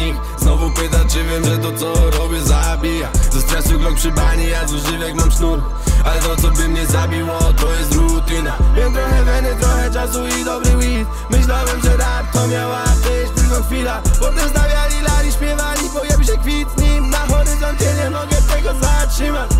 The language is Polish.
nich. Znowu pyta, czy wiem, że to co robię zabija. Ze stresu Glock przy bani, ja z używek mam sznur. Ale to co by mnie zabiło, to jest rutyna. Wiem trochę weny, trochę czasu i dobry weed. Myślałem, że rap to miała być tylko chwila. Potem stawiali lali, śpiewali, pojawia się kwit z nim. Na horyzoncie nie mogę tego zatrzymać.